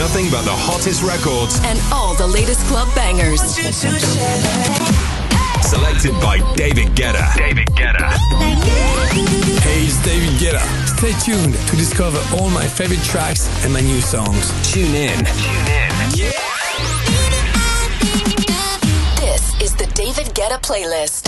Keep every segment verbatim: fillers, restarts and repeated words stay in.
nothing but the hottest records and all the latest club bangers. Selected by David Guetta. David Guetta. Hey, it's David Guetta. Stay tuned to discover all my favorite tracks and my new songs. Tune in. Tune in. Yeah. This is the David Guetta playlist.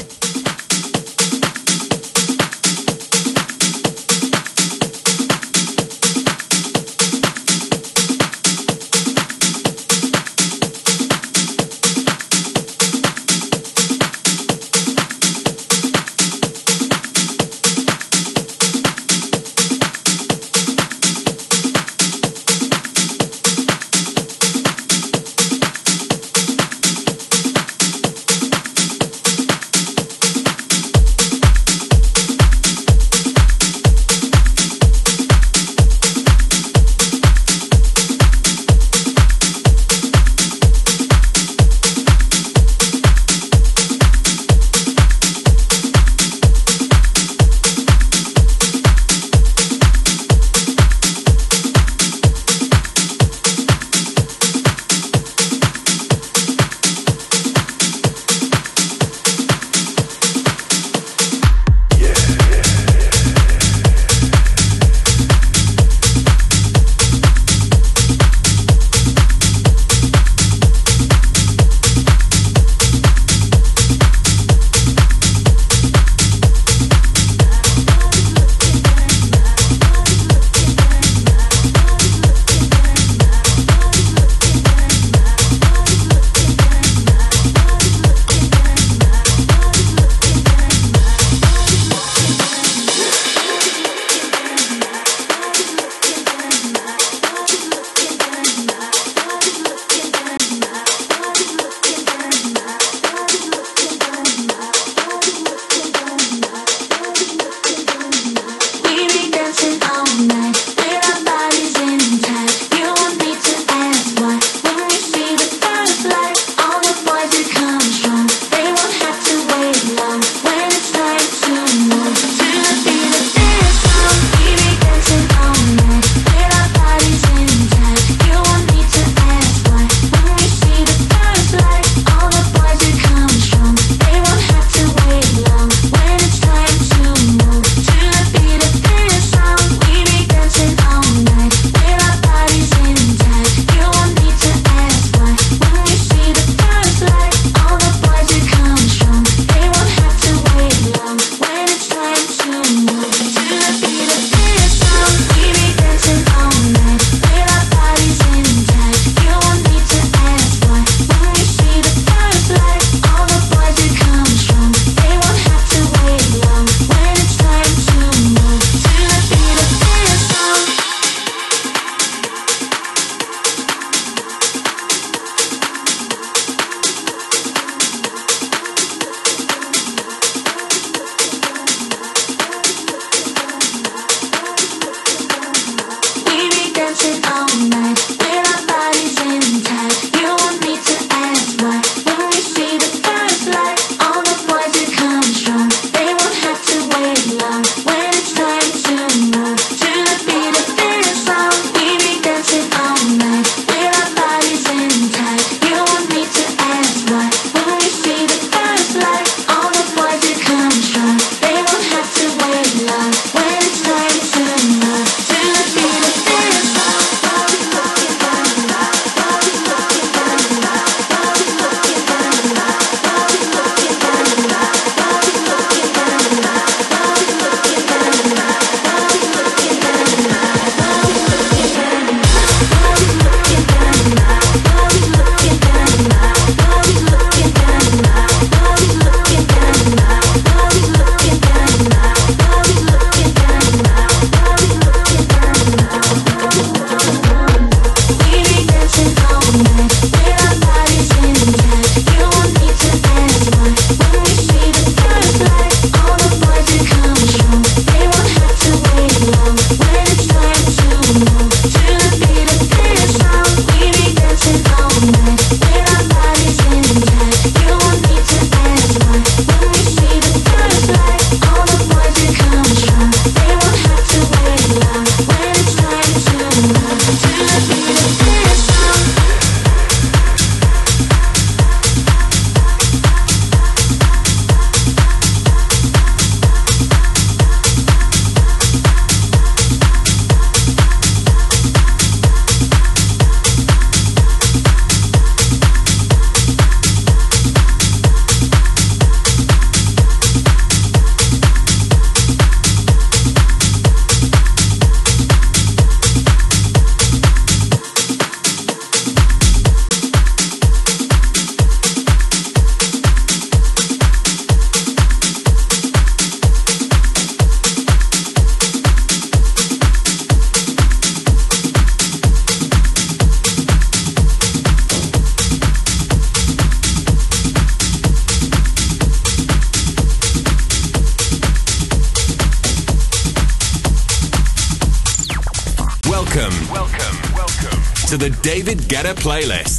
Welcome, welcome, welcome to the David Guetta playlist.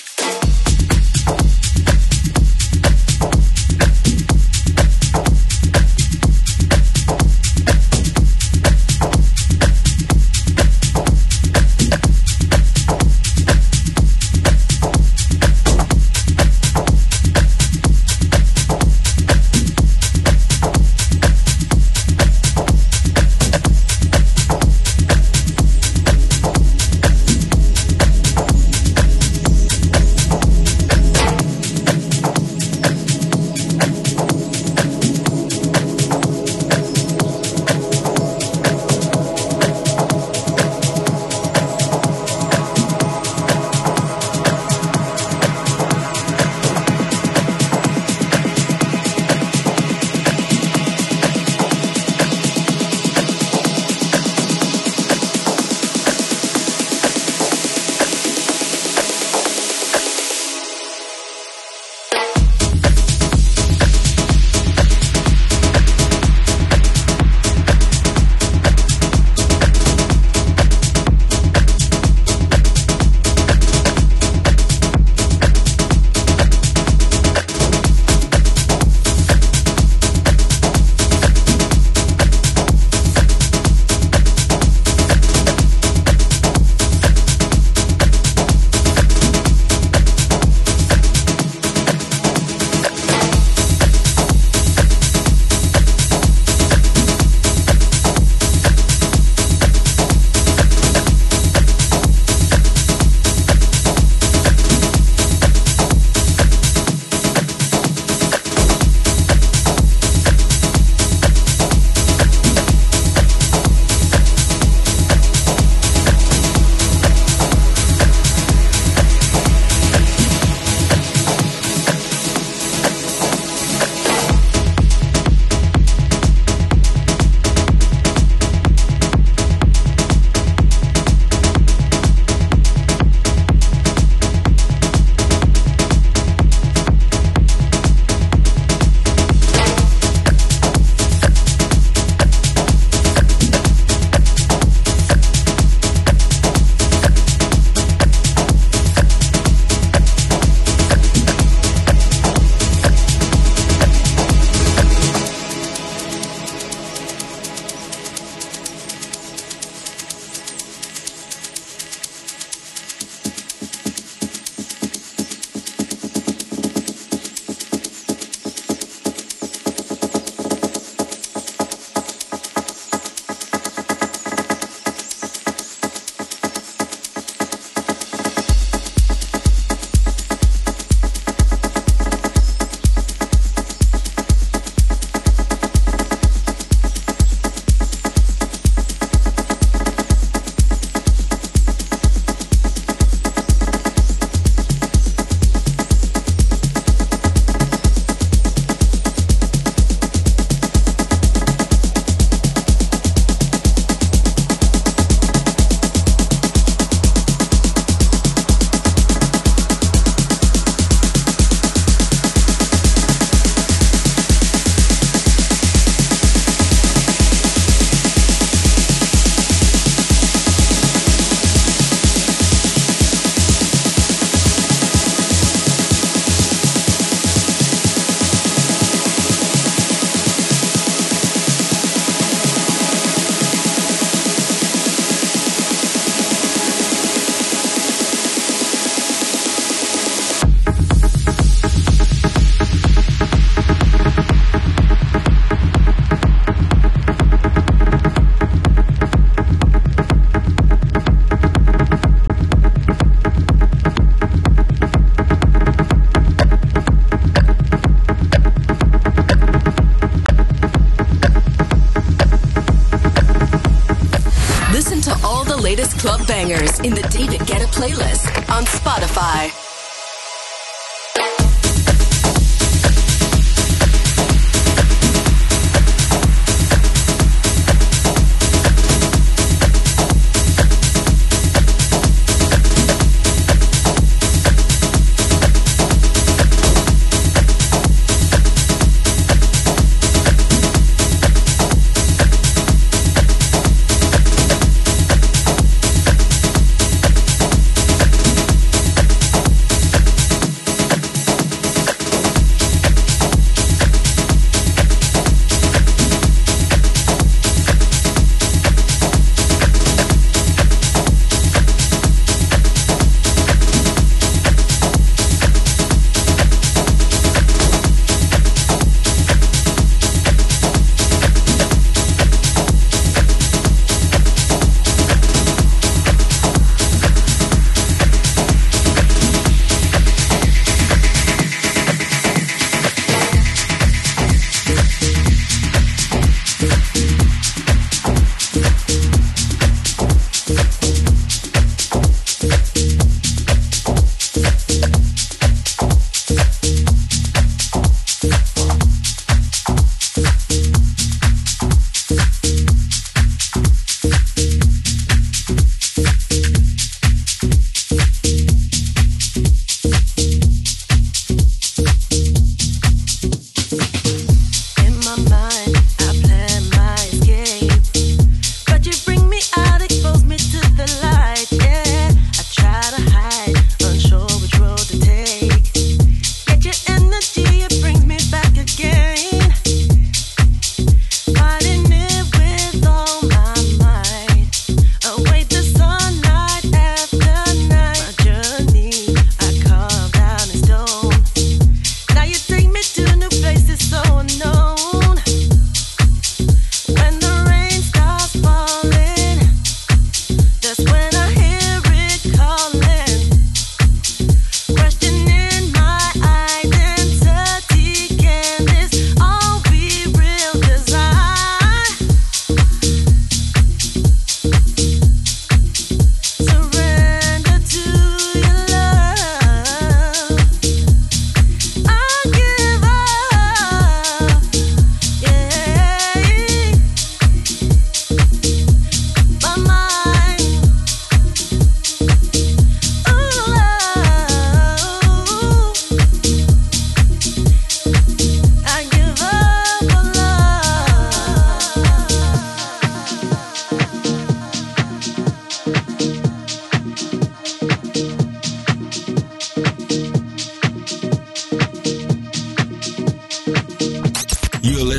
latest club bangers in the David Guetta playlist on Spotify.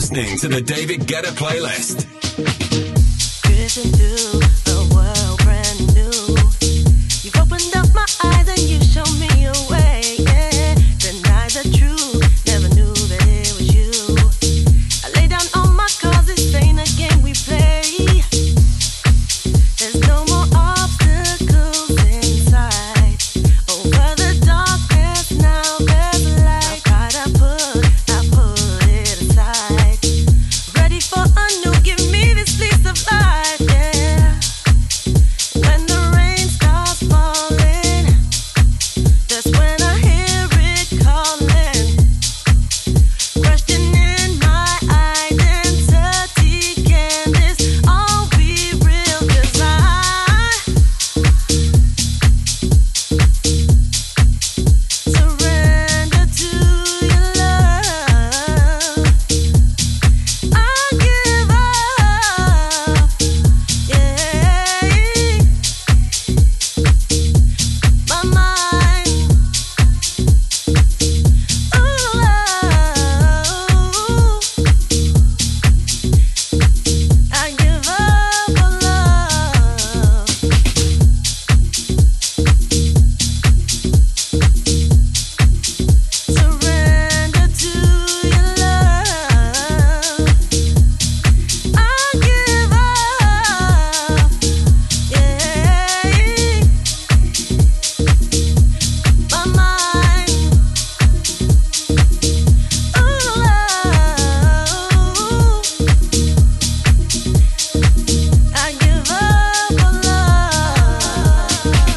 listening to the David Guetta playlist. Drifting through a world brand new. You've opened up my eyes and you show me a way. Yeah, deny the truth, never knew that it was you. I lay down all my cards, this ain't a game we play. There's no more obstacles inside. Over the darkness now there's light. My pride I put, I put it aside. Ready for a new, give me this lease of life, yeah. When the rain starts falling, that's when I hear it calling. Questioning my identity, can this all be real? 'Cause I surrender to your love. I give up, yeah. My mind, ooh, I give up on love. Surrender to your love. I give up, yeah. My mind, ooh, I give up on love.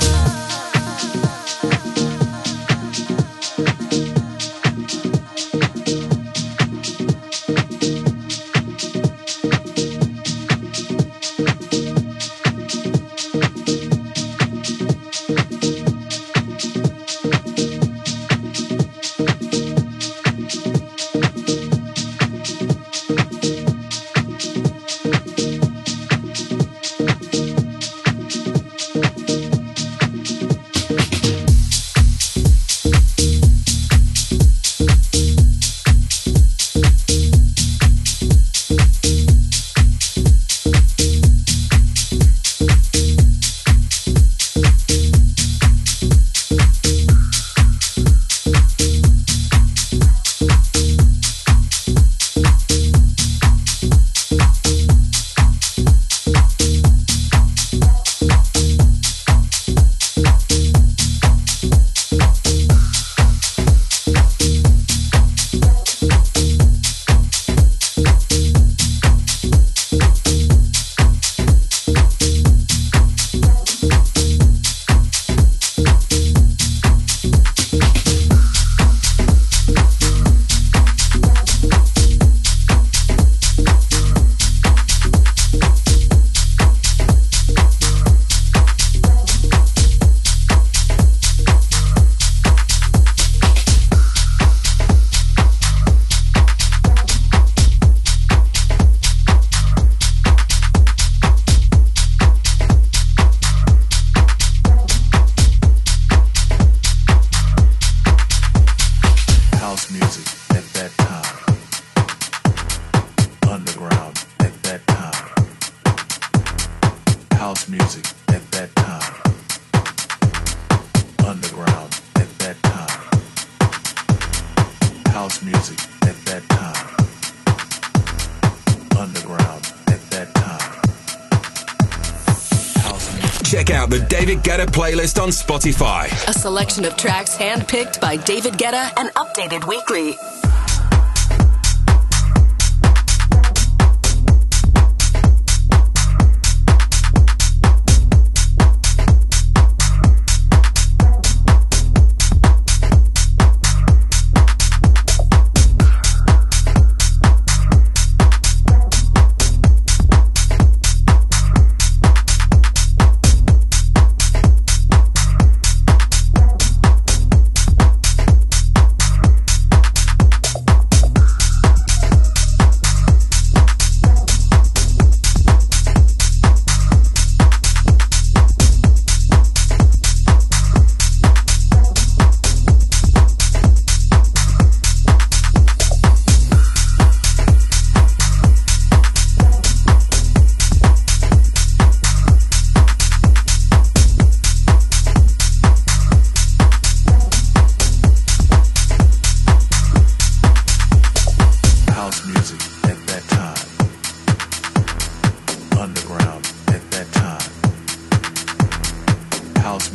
House music at that time. Underground at that time. House music at that time. Underground at that time. House music at that time. Underground at that time. House music. Check out the David Guetta playlist on Spotify. A selection of tracks handpicked by David Guetta and updated weekly.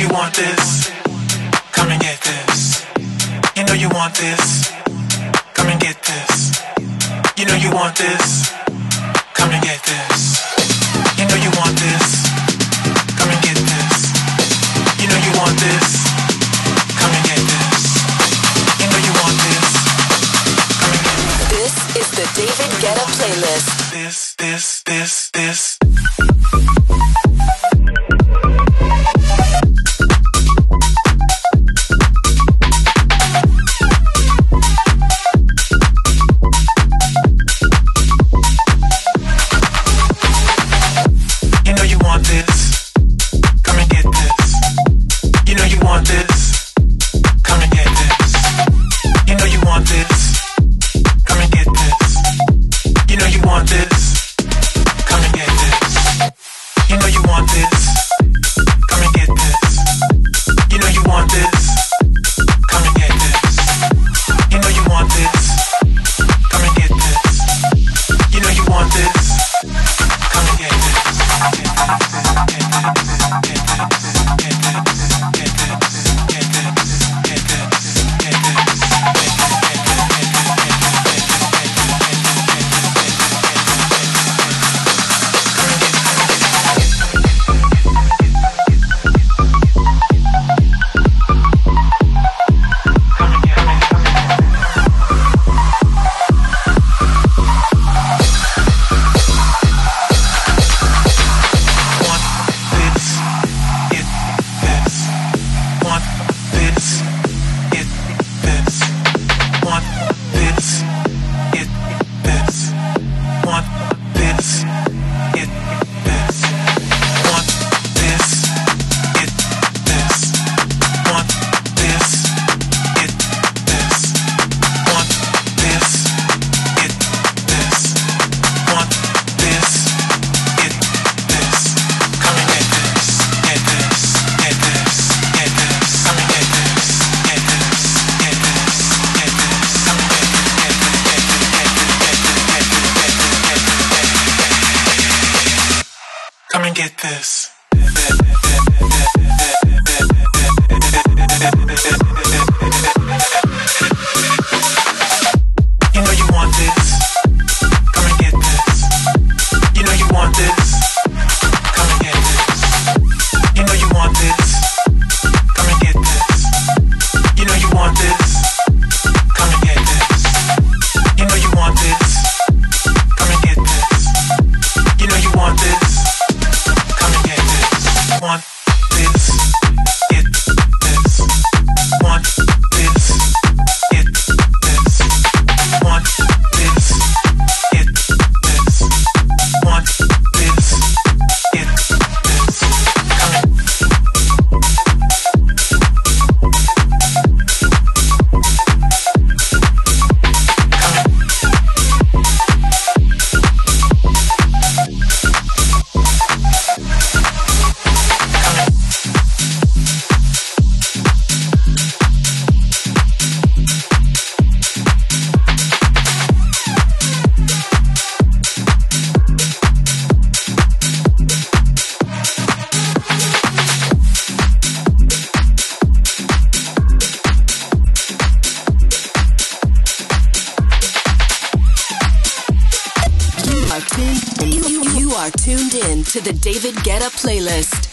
you want this. Come and get this. You know you want this. Come and get this. You know you want this. Come and get this. You know you want this. Come and get this. You know you want this. Come and get this. You know you want this. Come and get this. This is the David Guetta playlist. This, this, this, this. Come and get this. You know you want this. Come and get this. You know you want this. Come and get this. You know you want this. Come and get this. You know you want this. Come and get this. You know you want this. Come and get this. You know you want this. Want this, get this. Want this, get this. Want this, get this. Want this, get this. Coming. You are tuned in to the David Guetta playlist.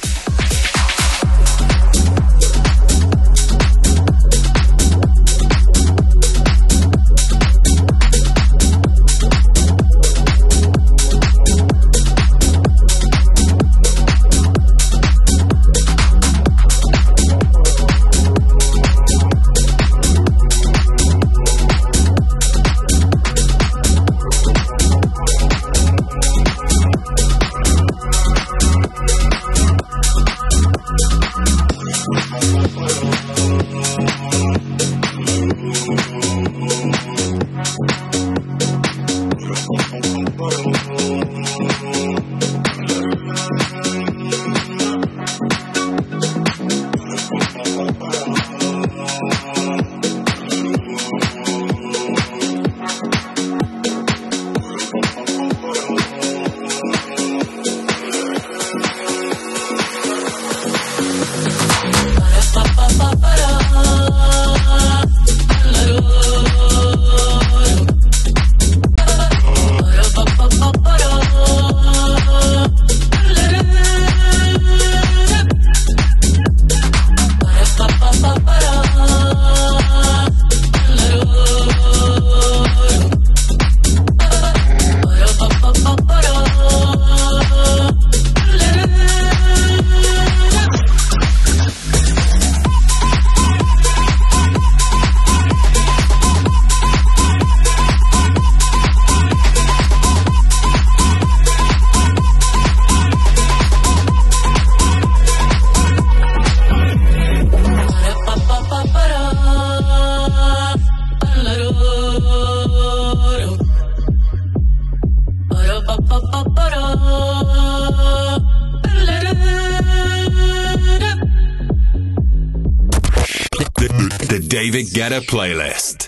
The David Guetta Playlist.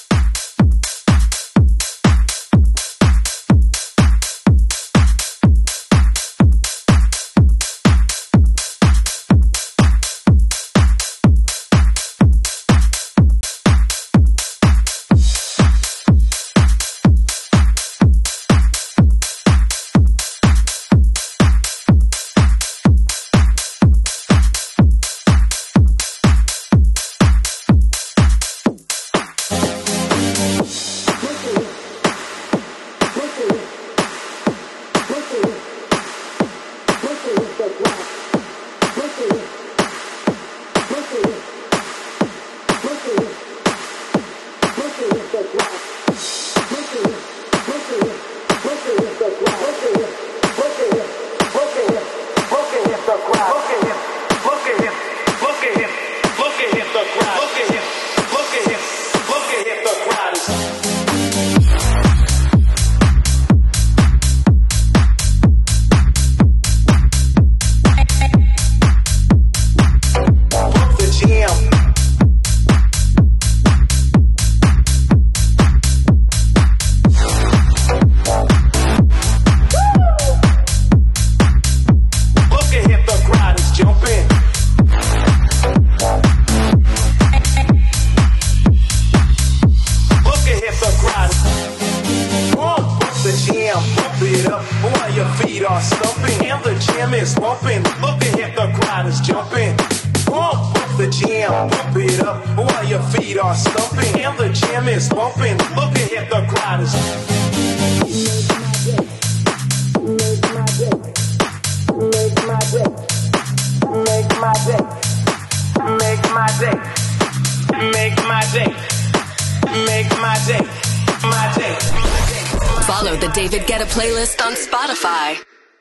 Follow the David Guetta playlist on Spotify.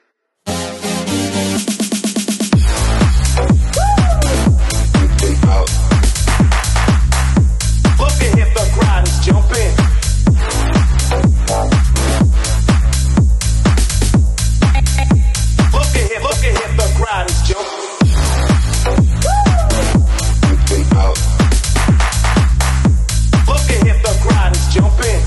Look at hit the crowd is jumping. Look at hit, look at hit the crowd is jumping. Look at hit the crowd is jumping.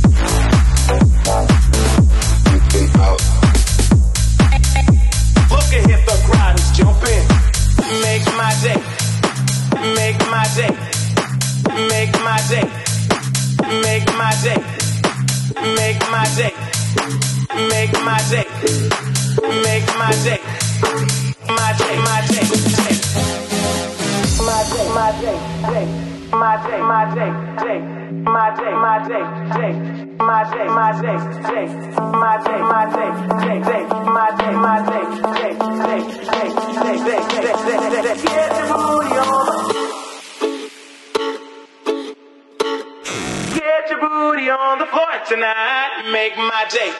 Look at hit the crowd is jumping. Make my day. Make my day. Make my day. Make my day. Make my day. Make my day. Make my day. My day, my day. My day, my day, day. My day, my day, day. My day, my day, day. My day, my day, day. My day, my day, day, day. My day, my day, day, day, day, day, day, day, day, day. Get your booty on the Get your booty on the floor tonight. Make my day.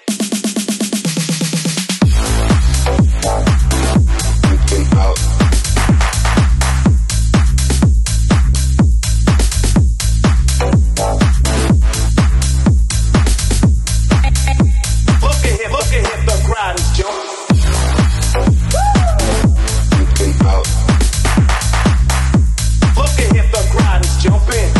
Look at him, look at him, the crowd is jumping. Look at him, the crowd is jumping.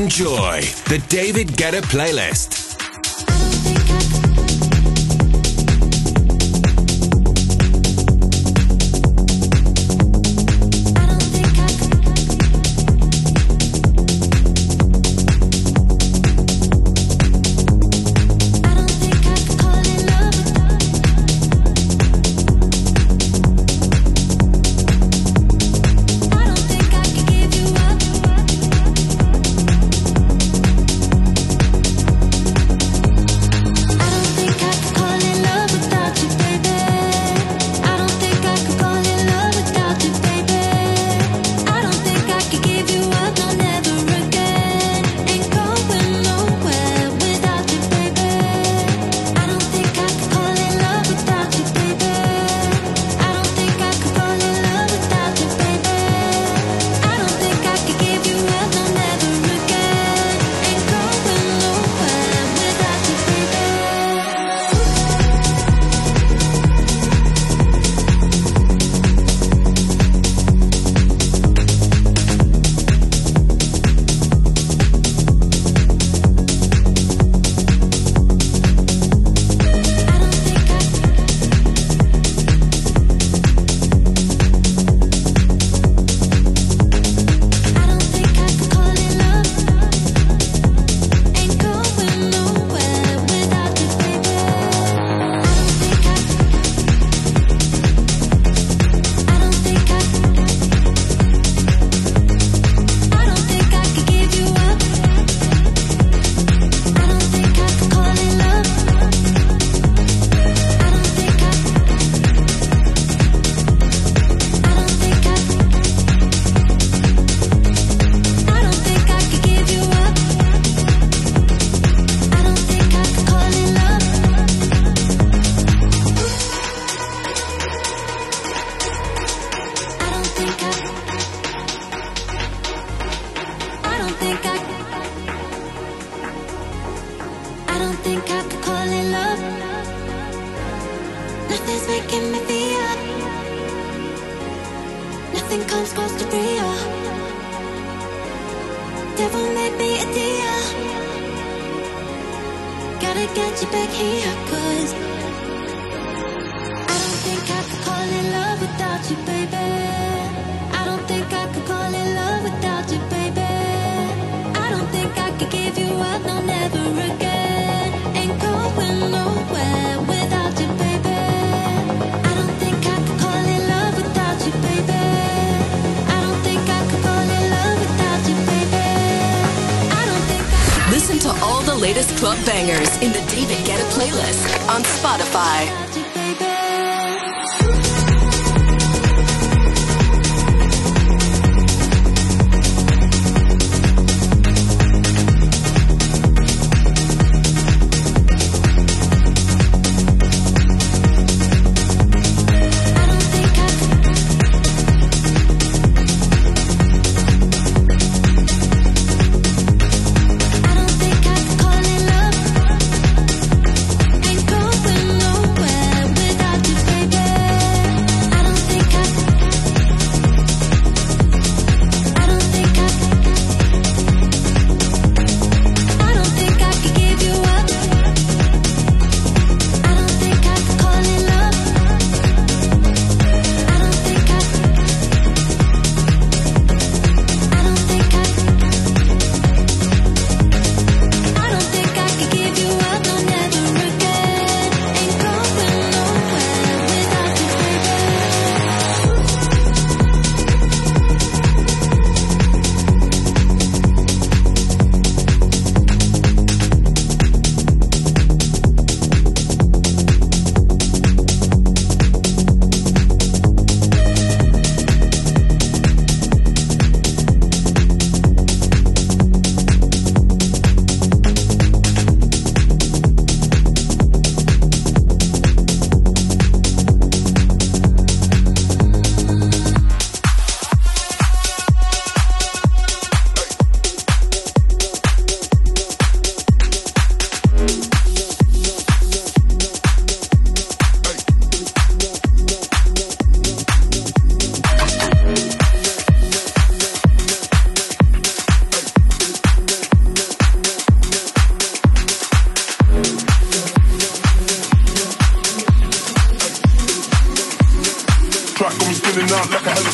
Enjoy the David Guetta playlist. Latest club bangers in the David Guetta playlist on Spotify. Ain't going nowhere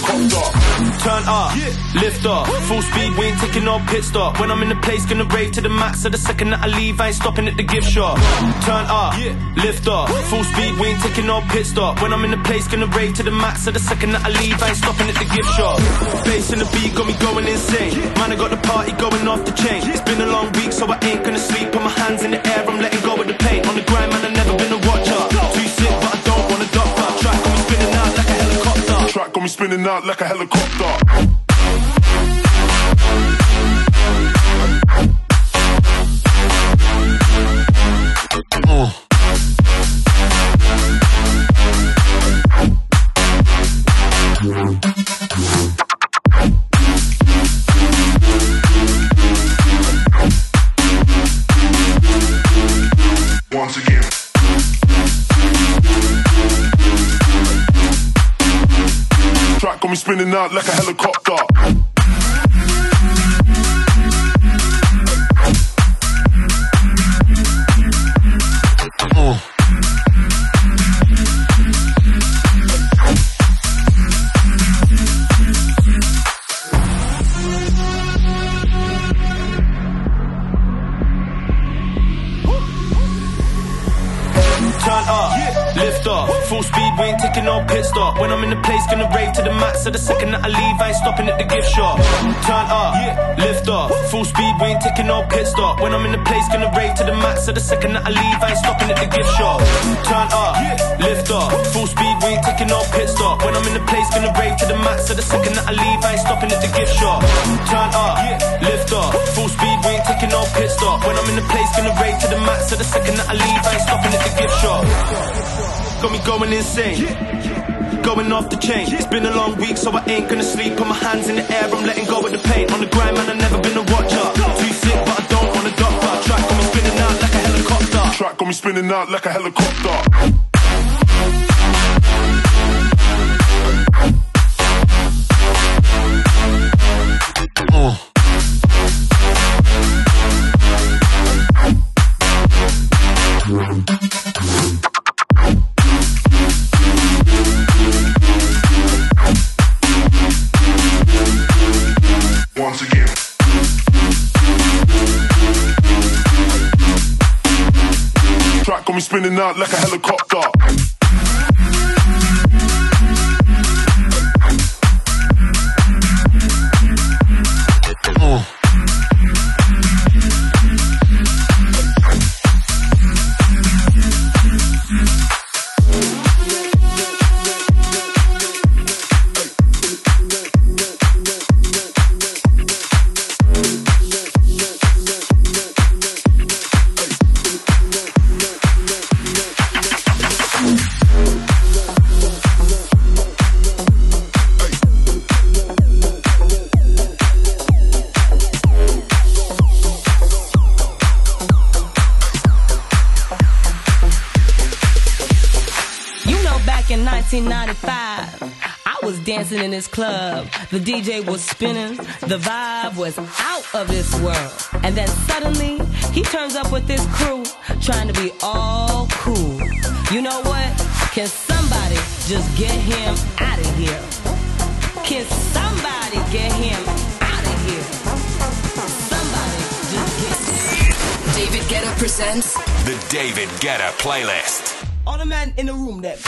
helicopter. Turn up, lift up, full speed, we ain't taking no pit stop. When I'm in the place, gonna rave to the max. So the second that I leave, I ain't stopping at the gift shop. Turn up, lift up, full speed, we ain't taking no pit stop. When I'm in the place, gonna rave to the max. So the second that I leave, I ain't stopping at the gift shop. Bass and the beat got me going insane. Man, I got the party going off the chain. It's been a long week, so I ain't gonna sleep. Put my hands in the air, I'm letting go of the pain. On the grind, man, I've never been a watcher. Too sick, but I don't want a doctor. Track got me spinning out like a helicopter. Track got me spinning out like a helicopter. Uh. Once again. Track got me spinning out like a helicopter. Uh. Turn up, lift up, full speed, we ain't taking no pit stop. When I'm in the place, gonna rave to the max. So the second that I leave, I ain't stopping at the gift shop. Turn up, lift up, full speed, we ain't taking no pit stop. When I'm in the place, gonna rave to the max. So the second that I leave, I ain't stopping at the gift shop. Turn up, lift up, full speed, we ain't taking no pit stop. When I'm in the place, gonna rave to the max. So the second that I leave, I ain't stopping at the gift shop. Turn up, lift up, full speed, we ain't taking no pit stop. When I'm in the place, gonna rave to the max. So the second that I leave, I ain't stopping at the gift shop. Got me going insane, going off the chain. It's been a long week, so I ain't gonna sleep. Put my hands in the air, I'm letting go of the pain. On the grind, man, I've never been a watcher. Too sick, but I don't want a doctor. Track got me spinning out like a helicopter. Track got me spinning out like a helicopter. Uh. Once again. Track got me spinning out like a helicopter. Uh. nineteen ninety-five, I was dancing in this club. The D J was spinning, the vibe was out of this world. And then suddenly, he turns up with this crew, trying to be all cool. You know what? Can somebody just get him out of here? Can somebody get him out of here? Somebody just get... David Guetta presents The David Guetta Playlist. All the men in the room that...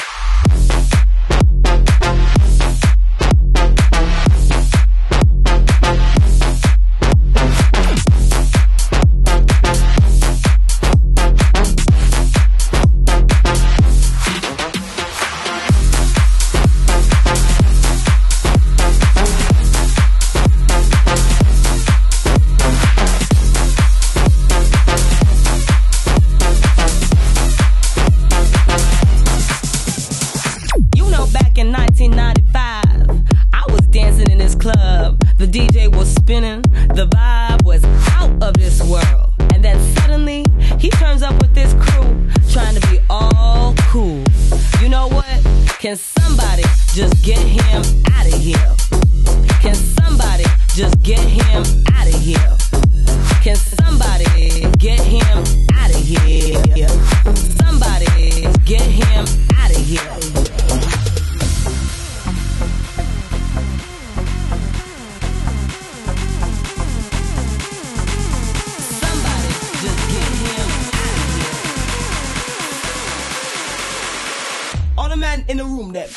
Can somebody just get him out of here? Can somebody just get him out of here? Can somebody get him out of here? Somebody get him out of here. the man in the room then.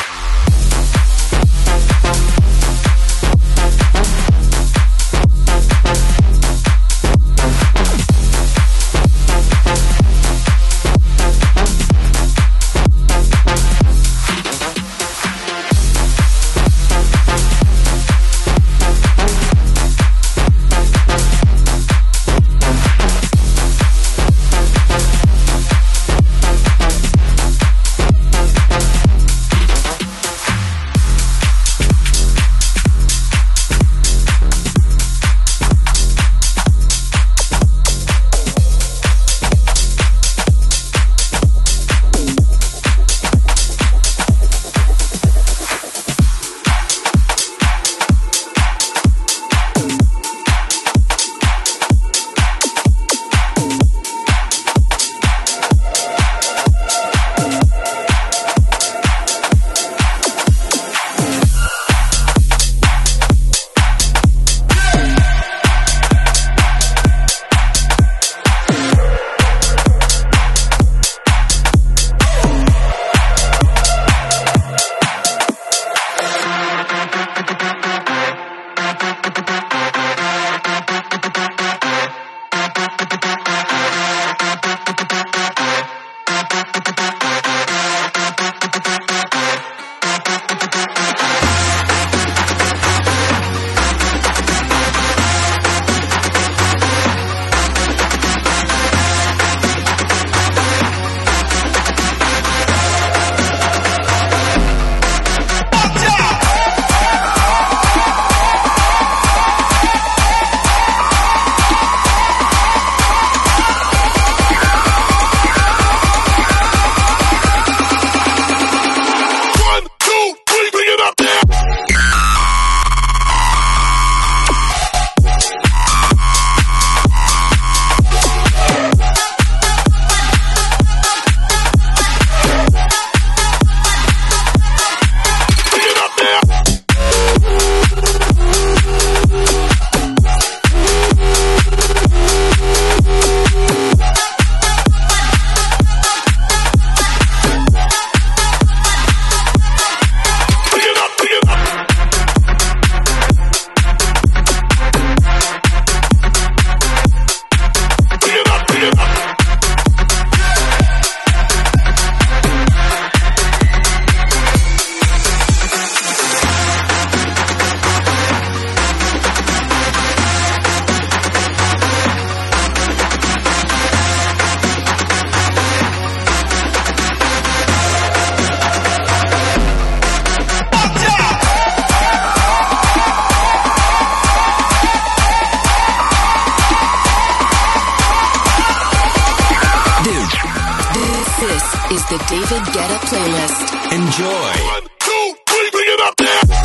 is the David Guetta playlist. Enjoy. One, two, three, bring it up there.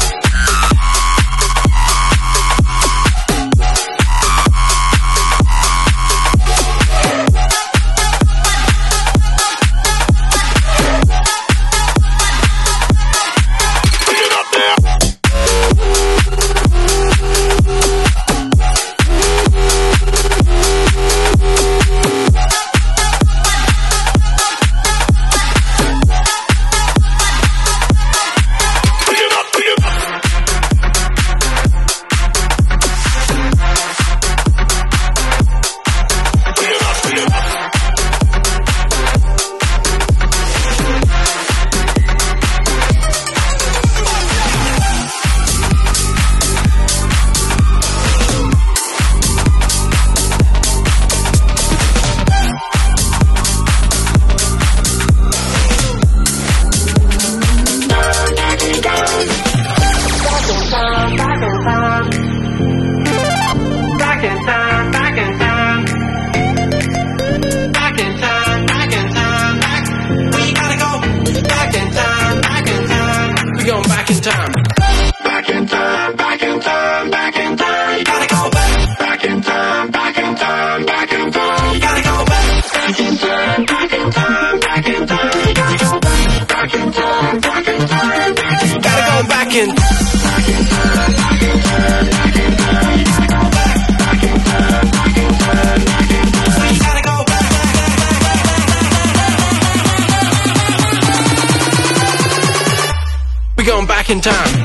going back in time.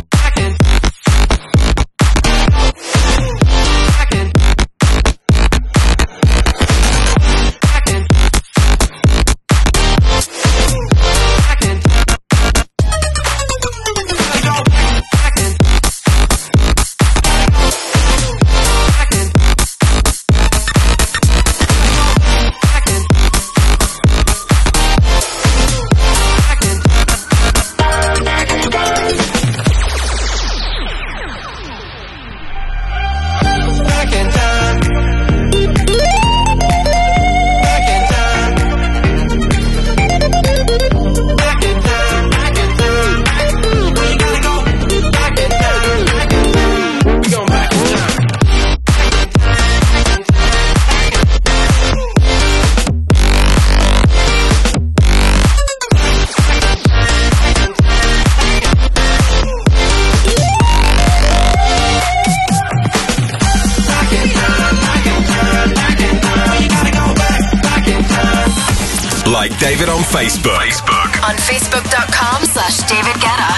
Like David on Facebook. Facebook. On Facebook.com slash David Guetta.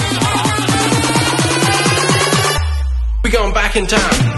We're going back in time.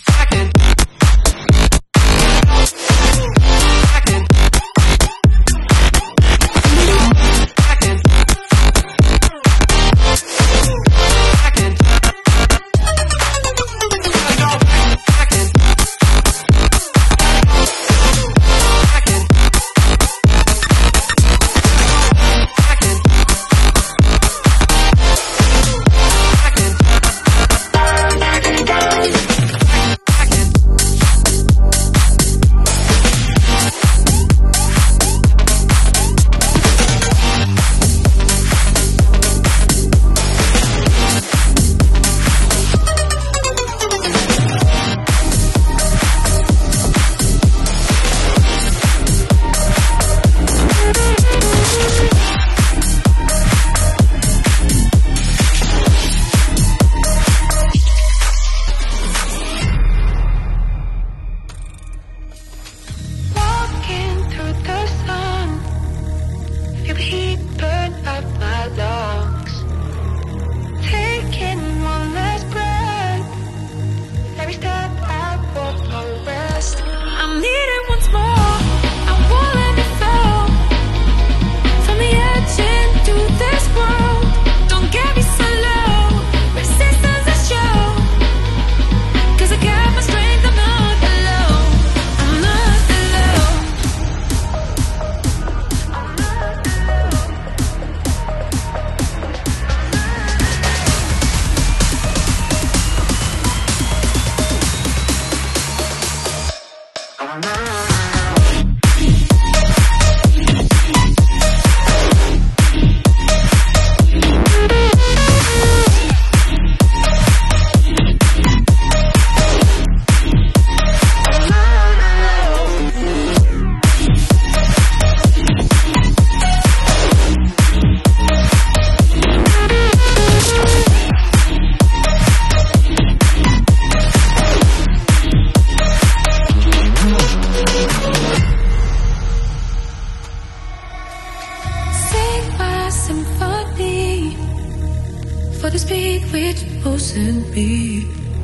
For the speed we're supposed to be.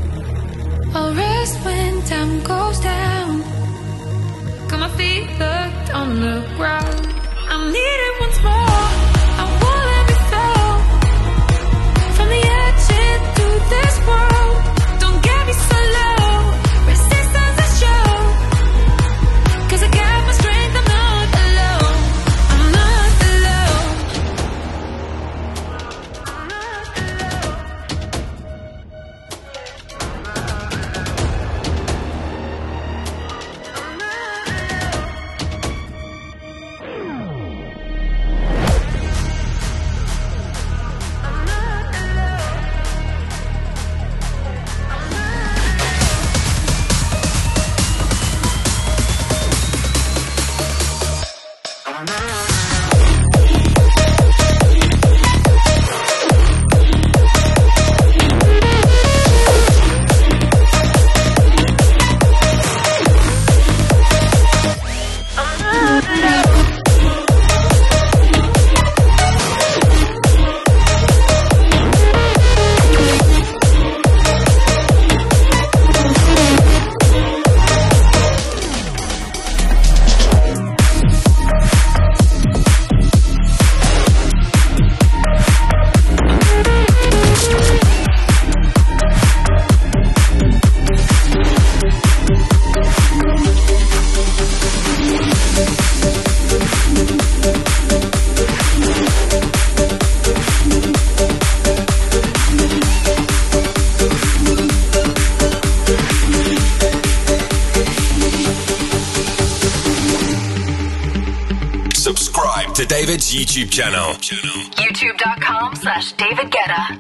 I'll rest when time goes down. Got my feet hooked on the ground. I'm needed once more. I won't let me fall. From the edge into this world. Don't get me so low. Resistance is show. Cause I got my strength, I'm not alone. I'm not alone. I'm not alone. Subscribe to David's YouTube channel. YouTube.com slash David Guetta.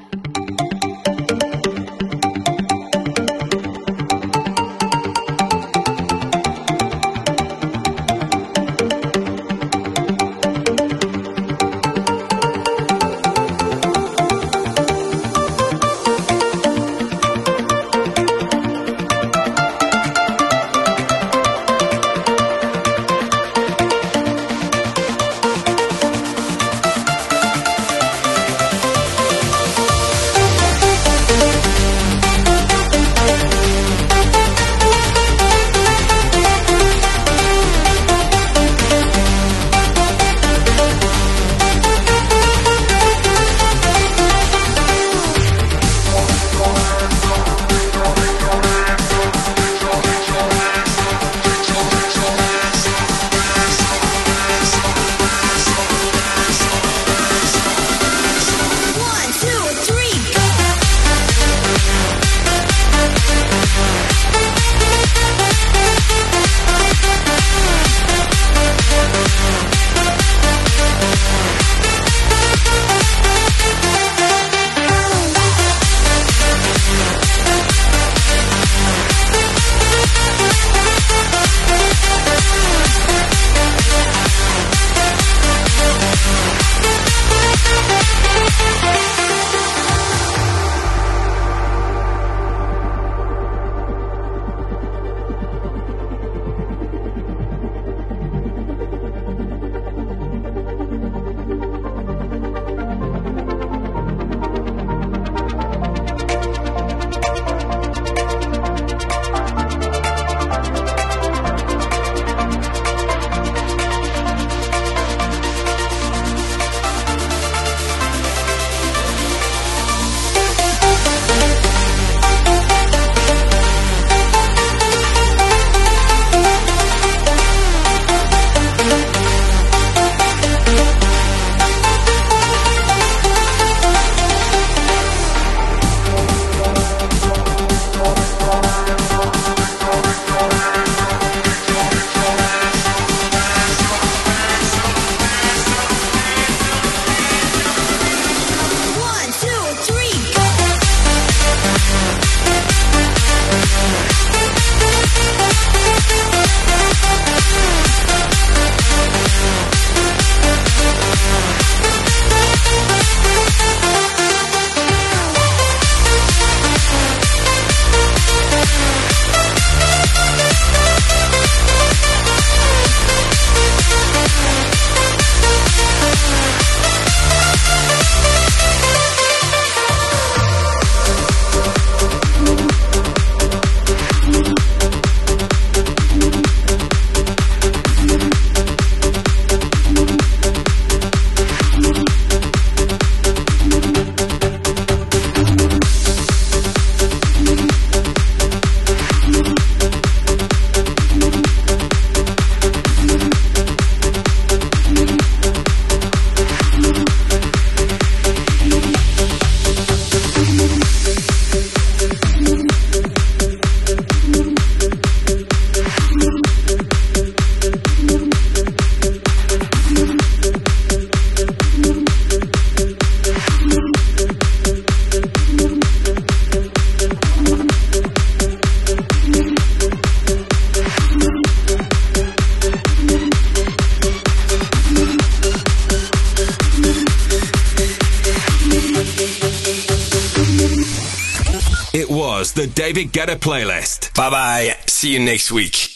It was the David Guetta playlist. Bye bye. See you next week.